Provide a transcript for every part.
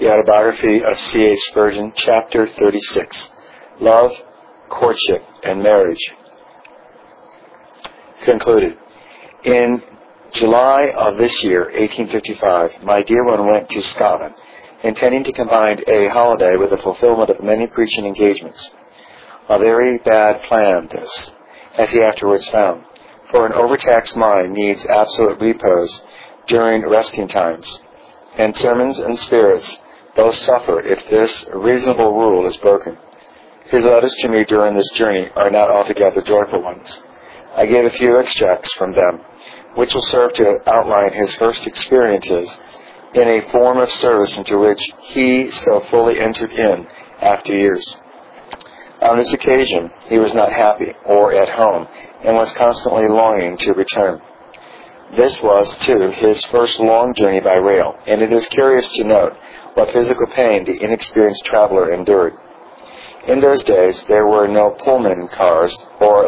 The Autobiography of C.H. Spurgeon, Chapter 36, Love, Courtship, and Marriage. Concluded. In July of this year, 1855, my dear one went to Scotland, intending to combine a holiday with the fulfillment of many preaching engagements. A very bad plan, this, as he afterwards found, for an overtaxed mind needs absolute repose during resting times, and sermons and spirits both suffer if this reasonable rule is broken. His letters to me during this journey are not altogether joyful ones. I give a few extracts from them, which will serve to outline his first experiences in a form of service into which he so fully entered in after years. On this occasion, he was not happy or at home, and was constantly longing to return. This was, too, his first long journey by rail, and it is curious to note what physical pain the inexperienced traveler endured. In those days, there were no Pullman cars or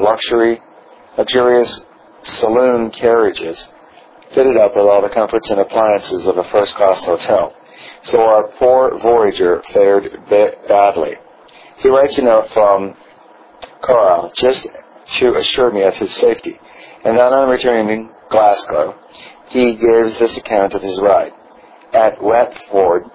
luxurious saloon carriages fitted up with all the comforts and appliances of a first-class hotel, so our poor voyager fared badly. He writes a note from Carlisle just to assure me of his safety, and then on returning to Glasgow, he gives this account of his ride. At Watford,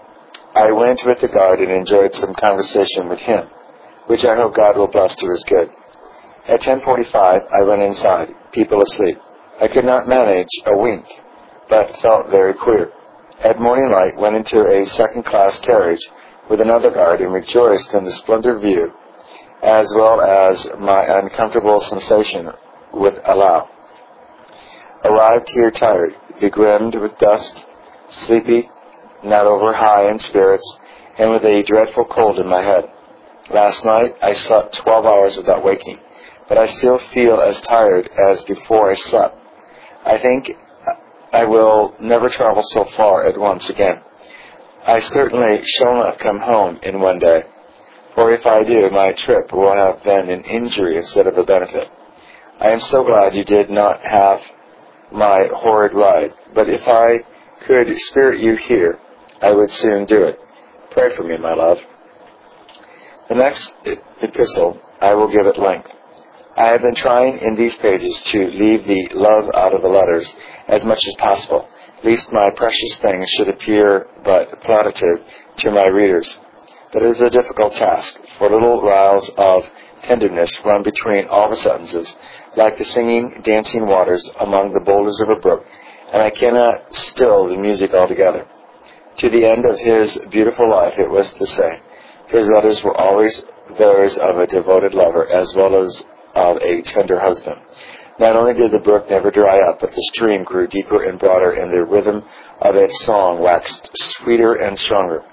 I went with the guard and enjoyed some conversation with him, which I hope God will bless to his good. At 10:45, I went inside, people asleep. I could not manage a wink, but felt very queer. At morning light, went into a second-class carriage with another guard and rejoiced in the splendid view, as well as my uncomfortable sensation would allow. Arrived here tired, begrimed with dust, sleepy, not over high in spirits, and with a dreadful cold in my head. Last night I slept 12 hours without waking, but I still feel as tired as before I slept. I think I will never travel so far at once again. I certainly shall not come home in one day, for if I do, my trip will have been an injury instead of a benefit. I am so glad you did not have my horrid ride, but if I could spirit you here, I would soon do it. Pray for me, my love. The next epistle I will give at length. I have been trying in these pages to leave the love out of the letters as much as possible, lest my precious things should appear but plaintive to my readers. But it is a difficult task, for little riles of tenderness run between all the sentences, like the singing, dancing waters among the boulders of a brook, and I cannot still the music altogether. To the end of his beautiful life it was the same. His letters were always those of a devoted lover as well as of a tender husband. Not only did the brook never dry up, but the stream grew deeper and broader, and the rhythm of its song waxed sweeter and stronger.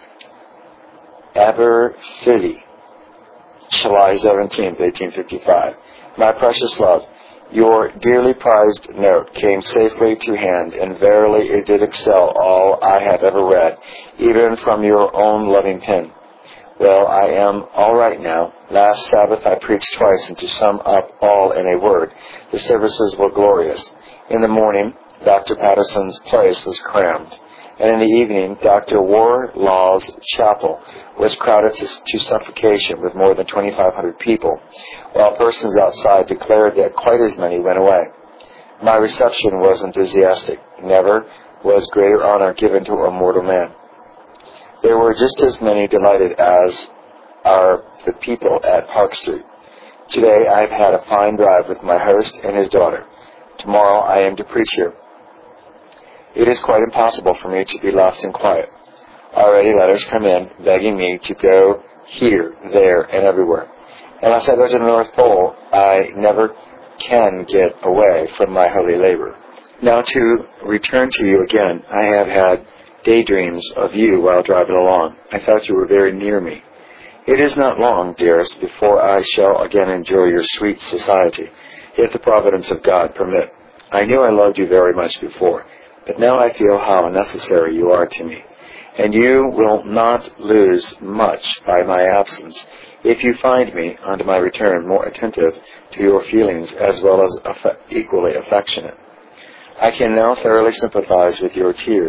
Aberfilly, July 17, 1855. My precious love, your dearly prized note came safely to hand, and verily it did excel all I have ever read, even from your own loving pen. Well, I am all right now. Last Sabbath I preached twice, and to sum up all in a word, the services were glorious. In the morning, Dr. Patterson's place was crammed, and in the evening, Dr. Warlaw's chapel was crowded to suffocation with more than 2,500 people, while persons outside declared that quite as many went away. My reception was enthusiastic. Never was greater honor given to a mortal man. There were just as many delighted as are the people at Park Street. Today I have had a fine drive with my host and his daughter. Tomorrow I am to preach here. It is quite impossible for me to be left in quiet. Already letters come in begging me to go here, there, and everywhere. Unless I go to the North Pole, I never can get away from my holy labor. Now to return to you again, I have had daydreams of you while driving along. I thought you were very near me. It is not long, dearest, before I shall again enjoy your sweet society, if the providence of God permit. I knew I loved you very much before, but now I feel how necessary you are to me, and you will not lose much by my absence if you find me, on my return, more attentive to your feelings as well as equally affectionate. I can now thoroughly sympathize with your tears,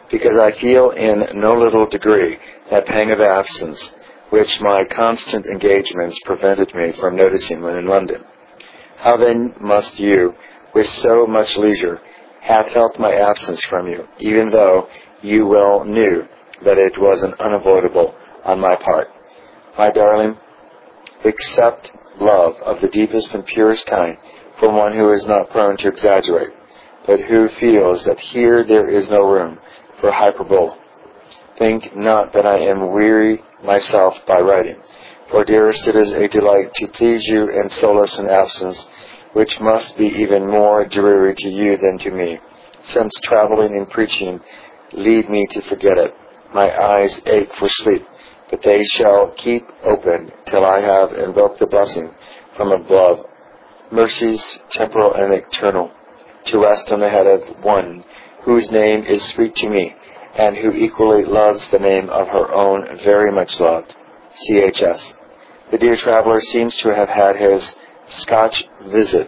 because I feel in no little degree that pang of absence which my constant engagements prevented me from noticing when in London. How then must you, with so much leisure, have felt my absence from you, even though you well knew that it was unavoidable on my part. My darling, accept love of the deepest and purest kind from one who is not prone to exaggerate, but who feels that here there is no room for hyperbole. Think not that I am weary myself by writing, for dearest, it is a delight to please you and solace an absence which must be even more dreary to you than to me, since traveling and preaching lead me to forget it. My eyes ache for sleep, but they shall keep open till I have invoked the blessing from above, mercies temporal and eternal, to rest on the head of one whose name is sweet to me, and who equally loves the name of her own very much loved, C.H.S. The dear traveler seems to have had his Scotch visit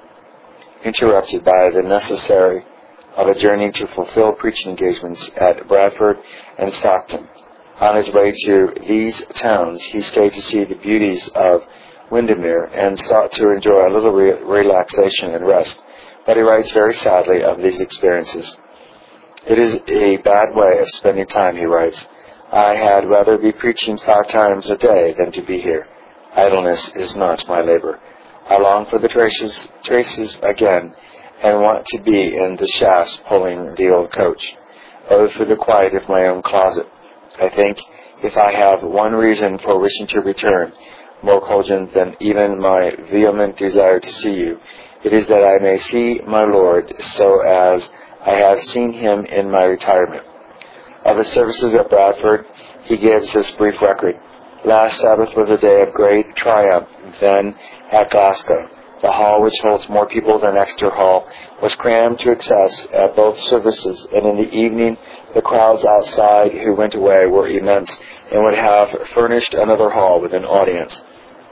interrupted by the necessity of a journey to fulfill preaching engagements at Bradford and Stockton. On his way to these towns, he stayed to see the beauties of Windermere and sought to enjoy a little relaxation and rest. But he writes very sadly of these experiences. It is a bad way of spending time, he writes. I had rather be preaching 5 times a day than to be here. Idleness is not my labor. I long for the traces again, and want to be in the shafts pulling the old coach. Oh, for the quiet of my own closet. I think if I have one reason for wishing to return, more cogent than even my vehement desire to see you, it is that I may see my Lord so as I have seen him in my retirement. Of his services at Bradford, he gives this brief record. Last Sabbath was a day of great triumph. Then at Glasgow, the hall, which holds more people than Exeter Hall, was crammed to excess at both services, and in the evening the crowds outside who went away were immense, and would have furnished another hall with an audience.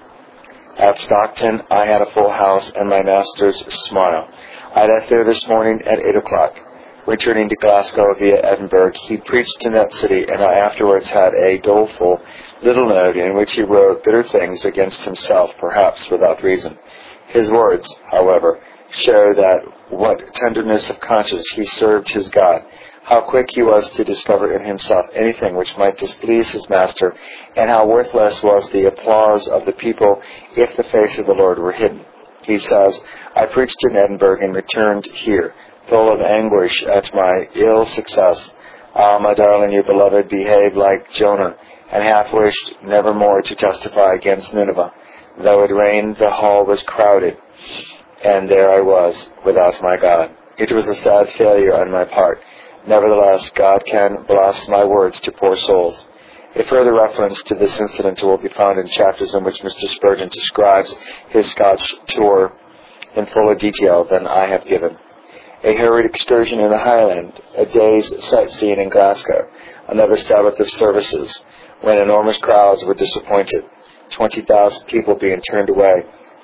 At Stockton I had a full house, and my master's smile. I left there this morning at 8 o'clock. Returning to Glasgow via Edinburgh, he preached in that city, and I afterwards had a doleful little note in which he wrote bitter things against himself, perhaps without reason. His words, however, show that what tenderness of conscience he served his God, how quick he was to discover in himself anything which might displease his master, and how worthless was the applause of the people if the face of the Lord were hidden. He says, I preached in Edinburgh and returned here, full of anguish at my ill success. Ah, my darling, you beloved, behaved like Jonah, and half wished never more to testify against Nineveh. Though it rained, the hall was crowded, and there I was, without my God. It was a sad failure on my part. Nevertheless, God can bless my words to poor souls. A further reference to this incident will be found in chapters in which Mr. Spurgeon describes his Scotch tour in fuller detail than I have given. A hurried excursion in the Highland, a day's sightseeing in Glasgow, another Sabbath of services, when enormous crowds were disappointed, 20,000 people being turned away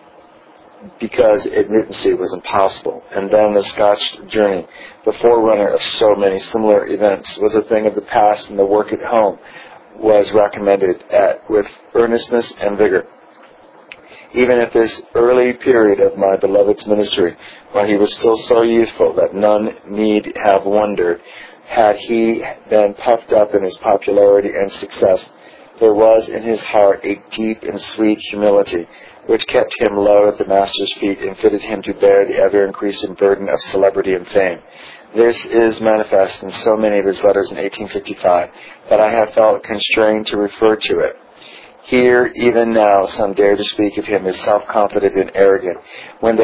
because admittance was impossible, and then the Scotch journey, the forerunner of so many similar events, was a thing of the past, and the work at home was recommended with earnestness and vigor. Even at this early period of my beloved's ministry, when he was still so youthful that none need have wondered had he been puffed up in his popularity and success, there was in his heart a deep and sweet humility which kept him low at the Master's feet and fitted him to bear the ever-increasing burden of celebrity and fame. This is manifest in so many of his letters in 1855 that I have felt constrained to refer to it. Here, even now, some dare to speak of him as self-confident and arrogant, when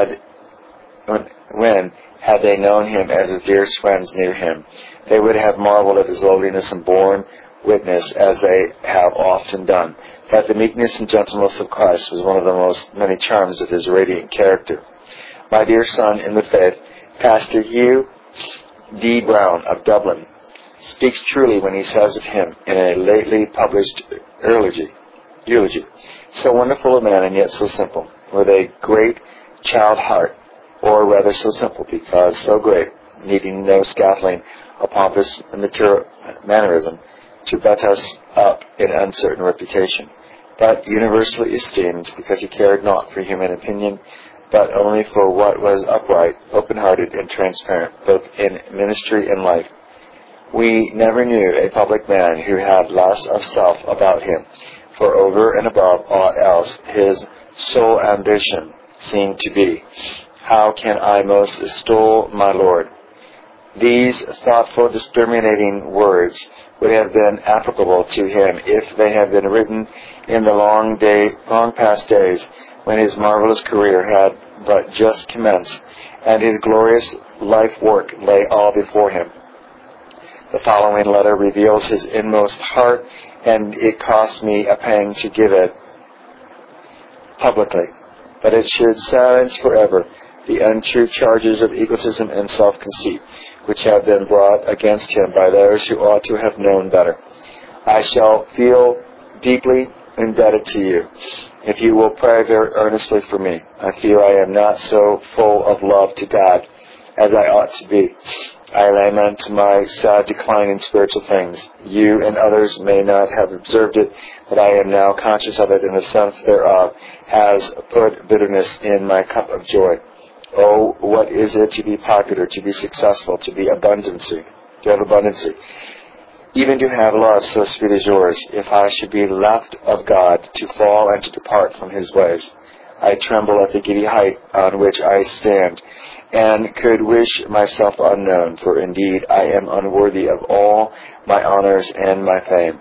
had they known him as his dearest friends near him, they would have marveled at his lowliness and borne witness, as they have often done, that the meekness and gentleness of Christ was one of the many charms of his radiant character. My dear son in the faith, Pastor Hugh D. Brown of Dublin speaks truly when he says of him in a lately published eulogy, so wonderful a man and yet so simple, with a great child heart, or rather so simple because so great, needing no scaffolding a pompous material mannerism, to butt us up in uncertain reputation, but universally esteemed because he cared not for human opinion, but only for what was upright, open-hearted, and transparent, both in ministry and life. We never knew a public man who had less of self about him, for over and above aught else, his sole ambition seemed to be, how can I most extol my Lord? These thoughtful, discriminating words would have been applicable to him if they had been written in the long past days when his marvelous career had but just commenced and his glorious life work lay all before him. The following letter reveals his inmost heart, and it cost me a pang to give it publicly, but it should silence forever the untrue charges of egotism and self-conceit which have been brought against him by those who ought to have known better. I shall feel deeply indebted to you if you will pray very earnestly for me. I feel I am not so full of love to God as I ought to be. I lament my sad decline in spiritual things. You and others may not have observed it, but I am now conscious of it, and the sense thereof has put bitterness in my cup of joy. Oh, what is it to be popular, to be successful, to have abundancy, even to have love so sweet as yours, if I should be left of God, to fall and to depart from his ways? I tremble at the giddy height on which I stand, and could wish myself unknown, for indeed I am unworthy of all my honors and my fame.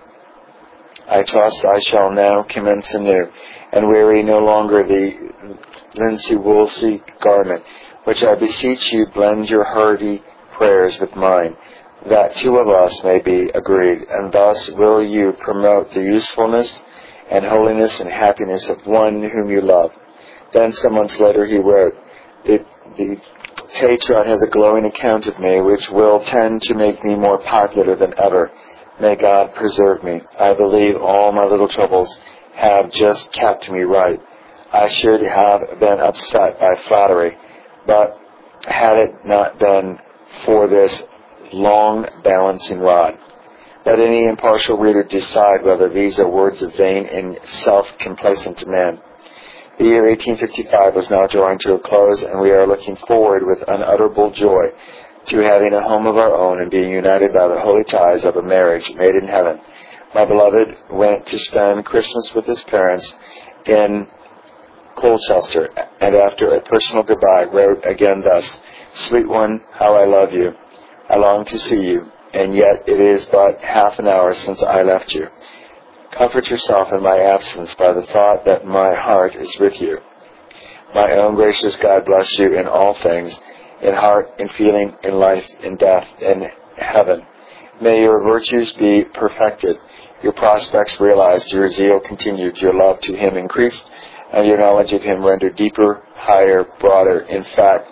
I trust I shall now commence anew, and weary no longer the linsey-woolsey garment, which I beseech you blend your hearty prayers with mine, that two of us may be agreed, and thus will you promote the usefulness and holiness and happiness of one whom you love. Then some months later he wrote, the Patriot has a glowing account of me, which will tend to make me more popular than ever. May God preserve me. I believe all my little troubles have just kept me right. I should have been upset by flattery, but had it not been for this long balancing rod. Let any impartial reader decide whether these are words of vain and self-complacent man. The year 1855 was now drawing to a close, and we are looking forward with unutterable joy to having a home of our own and being united by the holy ties of a marriage made in heaven. My beloved went to spend Christmas with his parents in Colchester, and after a personal goodbye wrote again thus, Sweet one, how I love you. I long to see you, and yet it is but half an hour since I left you. Comfort yourself in my absence by the thought that my heart is with you. My own gracious God bless you in all things, in heart, in feeling, in life, in death, in heaven. May your virtues be perfected, your prospects realized, your zeal continued, your love to him increased, and your knowledge of him rendered deeper, higher, broader. In fact,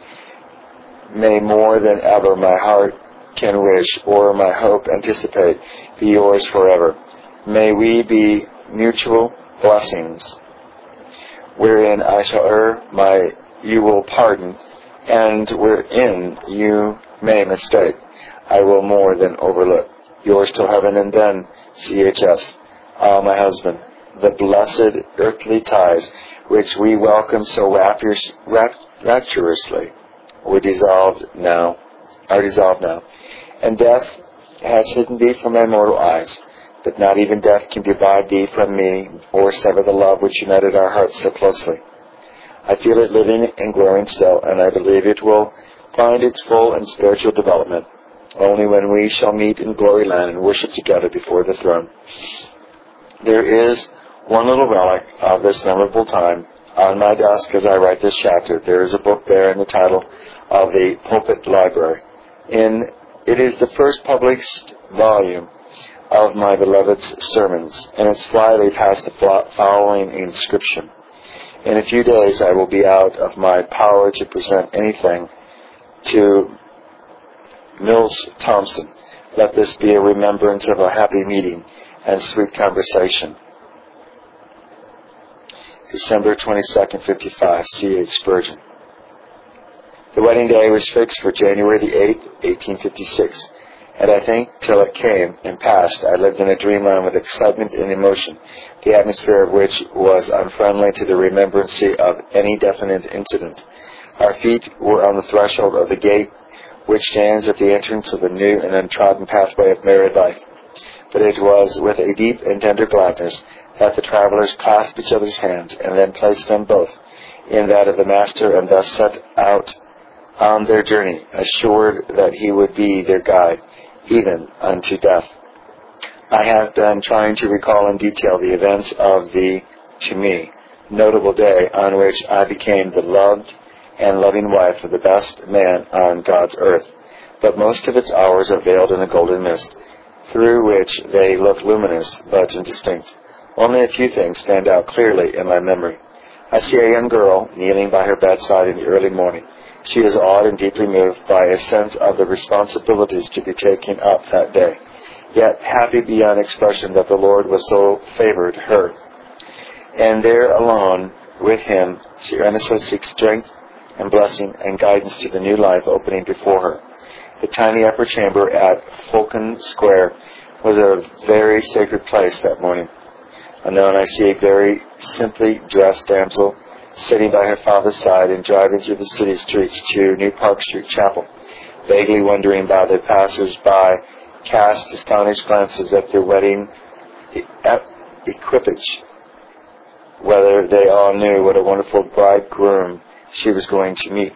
may more than ever my heart can wish, or my hope anticipate, be yours forever. May we be mutual blessings, wherein I shall err, you will pardon, and wherein you may mistake, I will more than overlook. Yours till heaven and then, C.H.S. Ah, my husband, the blessed earthly ties which we welcome so rapturously are dissolved now, and death has hidden thee from my mortal eyes. But not even death can divide thee from me, or sever the love which united our hearts so closely. I feel it living and growing still, and I believe it will find its full and spiritual development only when we shall meet in glory land and worship together before the throne. There is one little relic of this memorable time on my desk as I write this chapter. There is a book there in the title of the Pulpit Library. It is the first published volume of my beloved's sermons, and its flyleaf has the following inscription. In a few days I will be out of my power to present anything to Mills Thompson. Let this be a remembrance of a happy meeting and sweet conversation. December 22nd, 55, C.H. Spurgeon. The wedding day was fixed for January the 8th, 1856, And I think till it came and passed, I lived in a dreamland with excitement and emotion, the atmosphere of which was unfriendly to the remembrance of any definite incident. Our feet were on the threshold of the gate, which stands at the entrance of the new and untrodden pathway of married life. But it was with a deep and tender gladness that the travelers clasped each other's hands, and then placed them both in that of the Master, and thus set out on their journey, assured that he would be their guide, even unto death. I have been trying to recall in detail the events of the, to me, notable day on which I became the loved and loving wife of the best man on God's earth. But most of its hours are veiled in a golden mist, through which they look luminous but indistinct. Only a few things stand out clearly in my memory. I see a young girl kneeling by her bedside in the early morning. She is awed and deeply moved by a sense of the responsibilities to be taken up that day, yet happy beyond expression that the Lord was so favored her. And there alone with him, she earnestly seeks strength and blessing and guidance to the new life opening before her. The tiny upper chamber at Fulton Square was a very sacred place that morning. Anon I see a very simply dressed damsel sitting by her father's side and driving through the city streets to New Park Street Chapel. Vaguely wondering by the passers-by, cast astonished glances at their wedding equipage, whether they all knew what a wonderful bridegroom she was going to meet.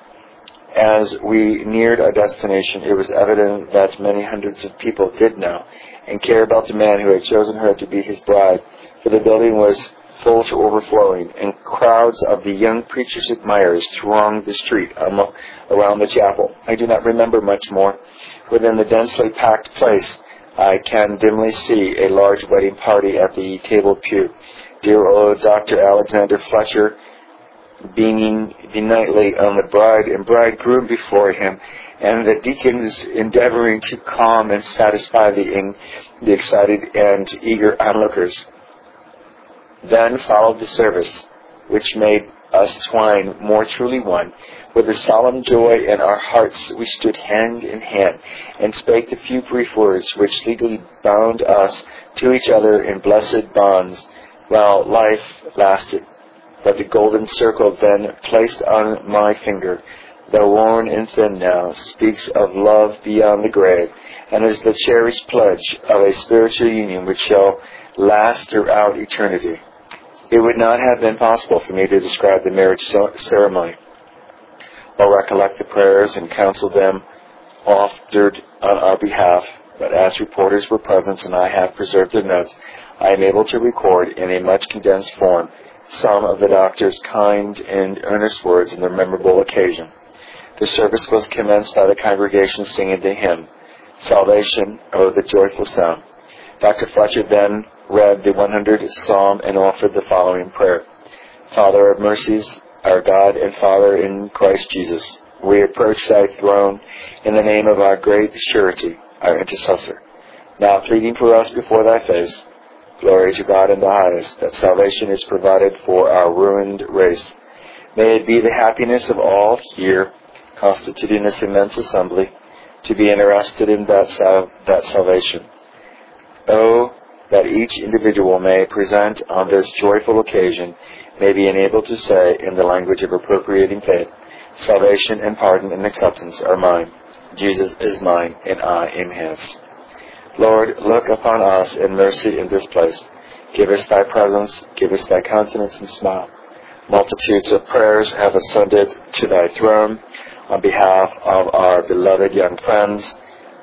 As we neared our destination, it was evident that many hundreds of people did know and care about the man who had chosen her to be his bride, for the building was full to overflowing, and crowds of the young preacher's admirers thronged the street around the chapel. I do not remember much more. Within the densely packed place, I can dimly see a large wedding party at the tabled pew. Dear old Dr. Alexander Fletcher beaming benignly on the bride and bridegroom before him, and the deacons endeavoring to calm and satisfy the excited and eager onlookers. Then followed the service, which made us twine more truly one. With a solemn joy in our hearts we stood hand in hand, and spake the few brief words which legally bound us to each other in blessed bonds while life lasted. But the golden circle then placed on my finger, though worn and thin now, speaks of love beyond the grave, and is the cherished pledge of a spiritual union which shall last throughout eternity. It would not have been possible for me to describe the marriage ceremony, or recollect the prayers and counsel them offered on our behalf, but as reporters were present and I have preserved their notes, I am able to record in a much condensed form some of the doctor's kind and earnest words in the memorable occasion. The service was commenced by the congregation singing the hymn, Salvation, O the Joyful Sound. Dr. Fletcher then read the 100th Psalm and offered the following prayer. Father of mercies, our God and Father in Christ Jesus, we approach thy throne in the name of our great surety, our intercessor, now pleading for us before thy face. Glory to God in the highest, that salvation is provided for our ruined race. May it be the happiness of all here, constituting this immense assembly, to be interested in that salvation. Oh, that each individual may present on this joyful occasion, may be enabled to say, in the language of appropriating faith, salvation and pardon and acceptance are mine. Jesus is mine, and I am his. Lord, look upon us in mercy in this place. Give us thy presence, give us thy countenance and smile. Multitudes of prayers have ascended to thy throne on behalf of our beloved young friends,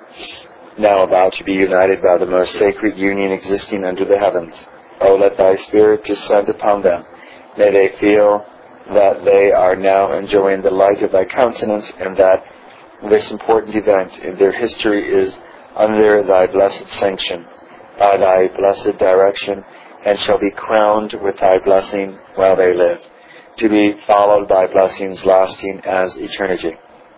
now about to be united by the most sacred union existing under the heavens. Oh, let thy Spirit descend upon them. May they feel that they are now enjoying the light of thy countenance, and that this important event in their history is under thy blessed sanction, by thy blessed direction, and shall be crowned with thy blessing while they live, to be followed by blessings lasting as eternity,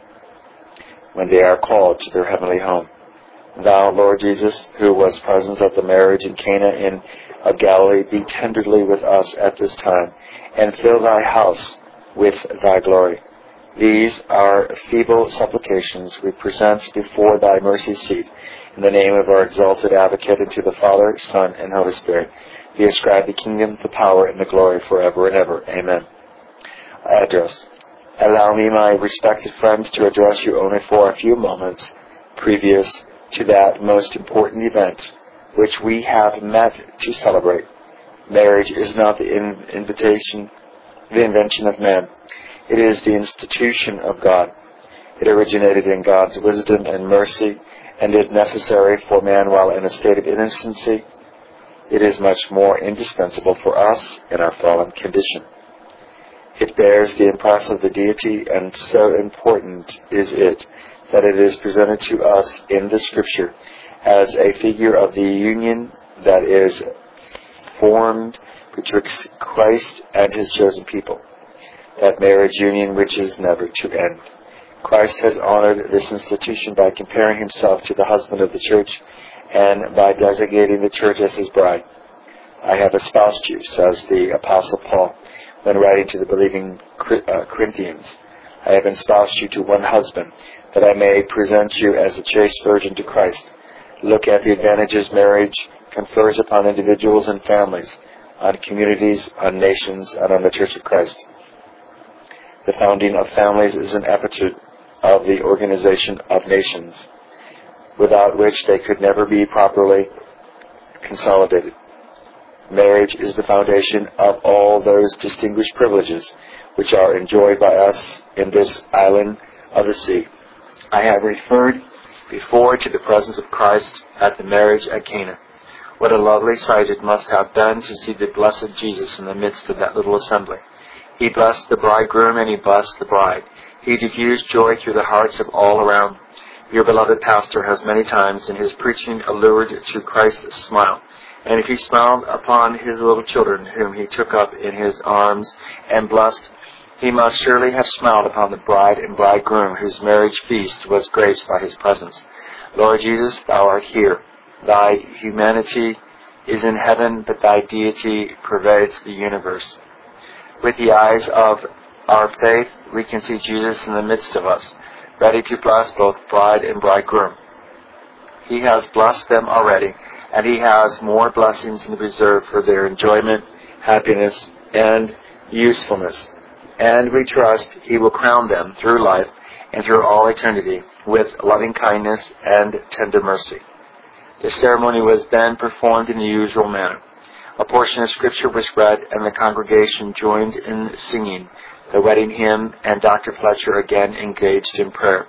when they are called to their heavenly home. Thou, Lord Jesus, who was present at the marriage in Cana of Galilee, be tenderly with us at this time, and fill thy house with thy glory. These are feeble supplications we present before thy mercy seat. In the name of our exalted advocate, and to the Father, Son, and Holy Spirit, be ascribed the kingdom, the power, and the glory forever and ever. Amen. Address. Allow me, my respected friends, to address you only for a few moments previous to that most important event which we have met to celebrate. Marriage is not the invention of man. It is the institution of God. It originated in God's wisdom and mercy, and is necessary for man while in a state of innocency. It is much more indispensable for us in our fallen condition. It bears the impress of the deity, and so important is it that it is presented to us in the Scripture as a figure of the union that is formed betwixt Christ and His chosen people, that marriage union which is never to end. Christ has honored this institution by comparing Himself to the husband of the church and by designating the church as His bride. I have espoused you, says the Apostle Paul when writing to the believing Corinthians. I have espoused you to one husband, that I may present you as a chaste virgin to Christ. Look at the advantages marriage confers upon individuals and families, on communities, on nations, and on the Church of Christ. The founding of families is an epitome of the organization of nations, without which they could never be properly consolidated. Marriage is the foundation of all those distinguished privileges which are enjoyed by us in this island of the sea. I have referred before to the presence of Christ at the marriage at Cana. What a lovely sight it must have been to see the blessed Jesus in the midst of that little assembly. He blessed the bridegroom and He blessed the bride. He diffused joy through the hearts of all around. Your beloved pastor has many times in his preaching allured to Christ's smile. And if He smiled upon His little children, whom He took up in His arms and blessed, He must surely have smiled upon the bride and bridegroom, whose marriage feast was graced by His presence. Lord Jesus, Thou art here. Thy humanity is in heaven, but Thy deity pervades the universe. With the eyes of our faith, we can see Jesus in the midst of us, ready to bless both bride and bridegroom. He has blessed them already, and He has more blessings in reserve for their enjoyment, happiness, and usefulness. And we trust He will crown them through life and through all eternity with loving kindness and tender mercy. The ceremony was then performed in the usual manner. A portion of Scripture was read, and the congregation joined in singing the wedding hymn, and Dr. Fletcher again engaged in prayer.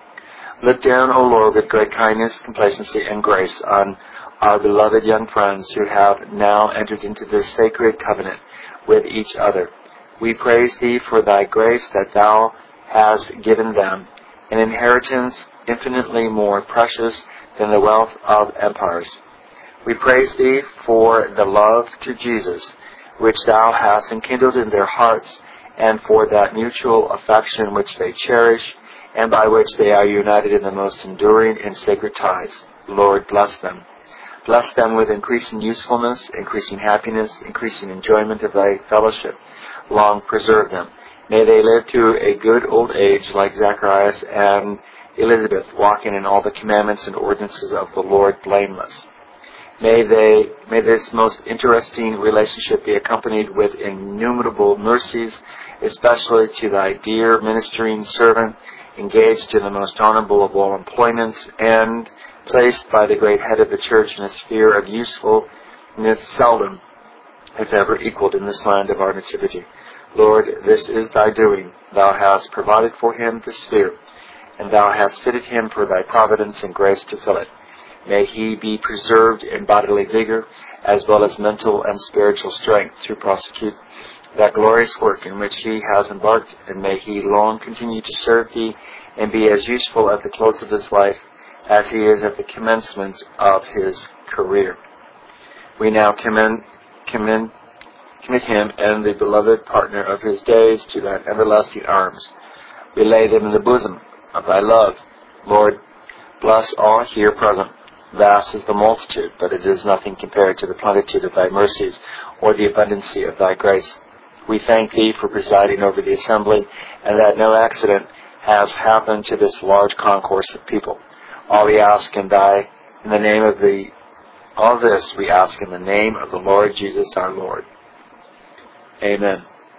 Look down, O Lord, with great kindness, complacency, and grace on our beloved young friends who have now entered into this sacred covenant with each other. We praise Thee for Thy grace that Thou hast given them, an inheritance infinitely more precious than the wealth of empires. We praise Thee for the love to Jesus, which Thou hast enkindled in their hearts, and for that mutual affection which they cherish, and by which they are united in the most enduring and sacred ties. Lord, bless them. Bless them with increasing usefulness, increasing happiness, increasing enjoyment of Thy fellowship. Long preserve them. May they live to a good old age like Zacharias and Elizabeth, walking in all the commandments and ordinances of the Lord blameless. May this most interesting relationship be accompanied with innumerable mercies, especially to Thy dear ministering servant, engaged in the most honorable of all employments, and placed by the great head of the church in a sphere of usefulness seldom, if ever, equaled in this land of our nativity. Lord, this is Thy doing. Thou hast provided for him this sphere, and Thou hast fitted him for Thy providence and grace to fill it. May he be preserved in bodily vigor, as well as mental and spiritual strength, to prosecute that glorious work in which he has embarked, and may he long continue to serve Thee and be as useful at the close of his life as he is at the commencement of his career. We now commit him and the beloved partner of his days to Thine everlasting arms. We lay them in the bosom of Thy love. Lord, bless all here present. Vast is the multitude, but it is nothing compared to the plenitude of Thy mercies or the abundancy of Thy grace. We thank Thee for presiding over the assembly, and that no accident has happened to this large concourse of people. All this we ask in the name of the Lord Jesus our Lord. Amen.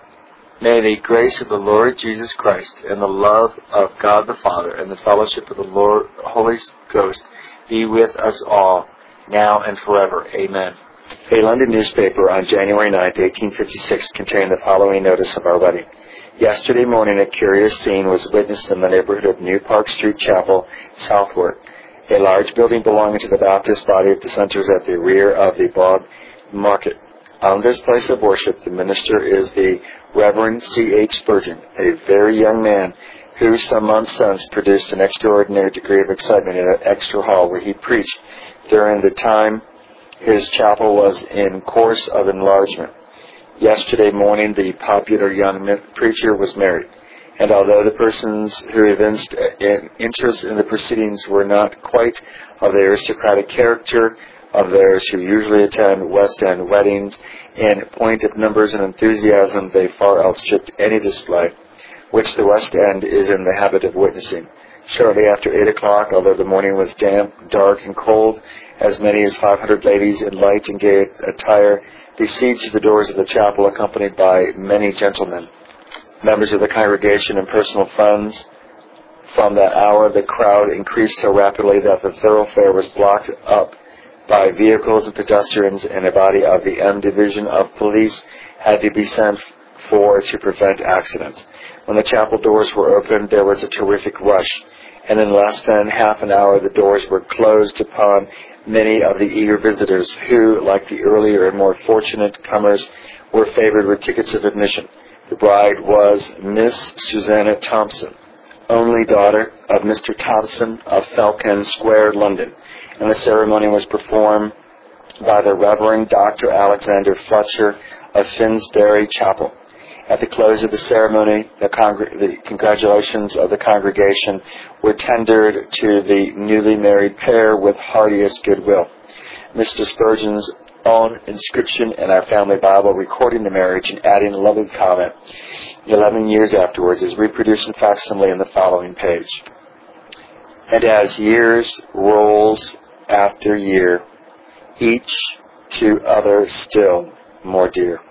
May the grace of the Lord Jesus Christ and the love of God the Father and the fellowship of the Holy Ghost be with us all, now and forever. Amen. A London newspaper on January 9, 1856 contained the following notice of our wedding. Yesterday morning a curious scene was witnessed in the neighborhood of New Park Street Chapel, Southwark. A large building belonging to the Baptist Body of Dissenters at the rear of the Broad Market. On this place of worship, the minister is the Reverend C.H. Spurgeon, a very young man who some months since produced an extraordinary degree of excitement in an extra hall where he preached during the time his chapel was in course of enlargement. Yesterday morning, the popular young preacher was married, and although the persons who evinced an interest in the proceedings were not quite of the aristocratic character of those who usually attend West End weddings, in point of numbers and enthusiasm they far outstripped any display which the West End is in the habit of witnessing. Shortly after 8 o'clock, although the morning was damp, dark, and cold, as many as 500 ladies in light and gay attire besieged the doors of the chapel, accompanied by many gentlemen, members of the congregation and personal friends. From that hour, the crowd increased so rapidly that the thoroughfare was blocked up by vehicles and pedestrians, and a body of the M Division of Police had to be sent for to prevent accidents. When the chapel doors were opened, there was a terrific rush, and in less than half an hour the doors were closed upon many of the eager visitors who, like the earlier and more fortunate comers, were favored with tickets of admission. The bride was Miss Susanna Thompson, only daughter of Mr. Thompson of Falcon Square, London, and the ceremony was performed by the Reverend Dr. Alexander Fletcher of Finsbury Chapel. At the close of the ceremony, the congratulations of the congregation were tendered to the newly married pair with heartiest goodwill. Mr. Spurgeon's own inscription in our family Bible recording the marriage and adding a loving comment 11 years afterwards is reproduced in facsimile in the following page. And as years rolls after year, each to other still more dear.